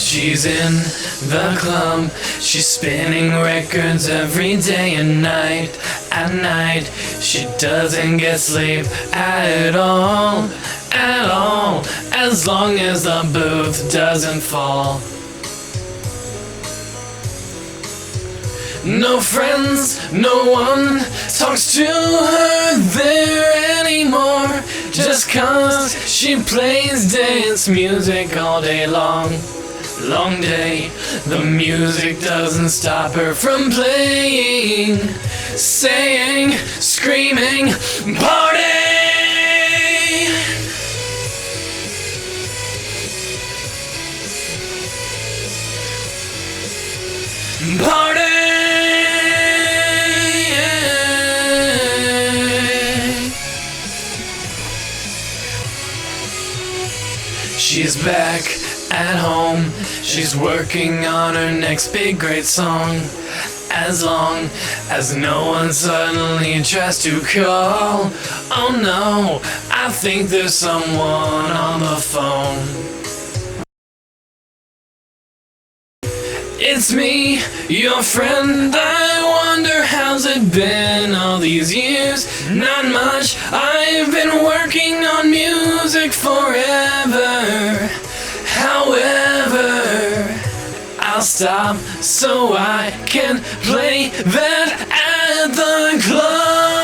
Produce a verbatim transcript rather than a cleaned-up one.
She's in the club, she's spinning records every day and night. At night, she doesn't get sleep at all, at all, as long as the booth doesn't fall. No friends, no one talks to her there anymore, just cause she plays dance music all day long. Long day, the music doesn't stop her from playing, saying, screaming, party! Party! She's back at home, she's working on her next big great song. As long as no one suddenly tries to call, oh no, I think there's someone on the phone. It's me, your friend, I wonder how's it been all these years? Not much, I've been working on music forever. However, I'll stop so I can play that at the club.